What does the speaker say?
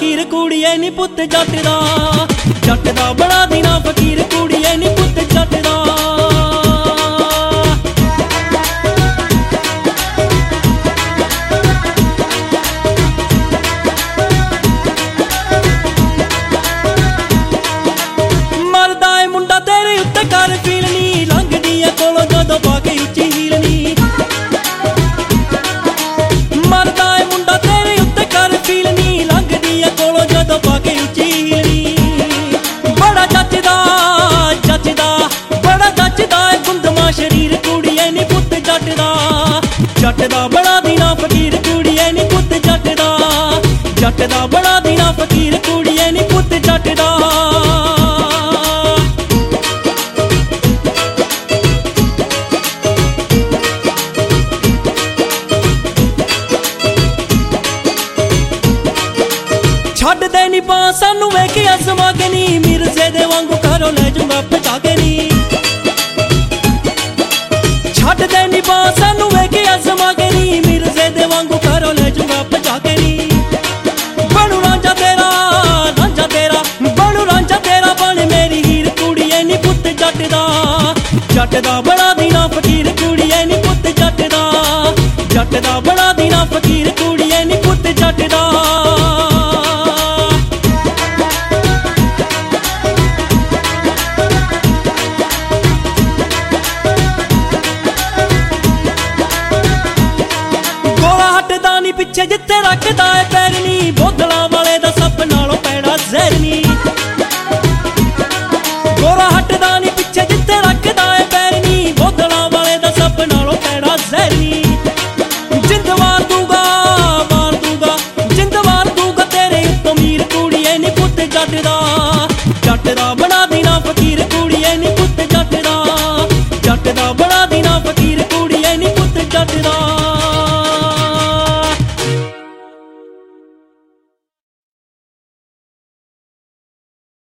फकीर कुड़िए नी पुत जट दा बड़ा दीना फकीर कुड़िए नी पुत जट दा। मरदा है मुंडा तेरे उत्ते कर फील नी लंघदी है कोलों जदों पाके उच्ची हील नी। मरदा है मुंडा तेरे उत्ते कर फील नी लंघदी है कोलों जदों पाके उच्ची हील नी। बड़ा जचदा बड़ा जचदा है गुंदमा शरीर कुड़िए नी पुत जट दा बड़ा दीना फकीर कुड़िए नी पुत जट दा बड़ा दीना फकीर कुड़िए नी पुत जट दा। छड्ड दे नी पा सानू वेखी असमा के नी मिर्जे दे वांगू घरों ले जूंगा पचा के नी। छड्ड दे नी पा सानू वेखी असमा के नी मिर्जे दे वांगू घरों ले जूंगा पचा के नी। बनू रांझा तेरा बनू रांझा तेरा बन मेरी हीर कुड़िए नी पुत जट दा बड़ा दीना फकीर कुड़िए नी पुत जट दा बड़ा दीना फकीर कुड़िए नी पुत जट दा। पिछे जिथे रखदा है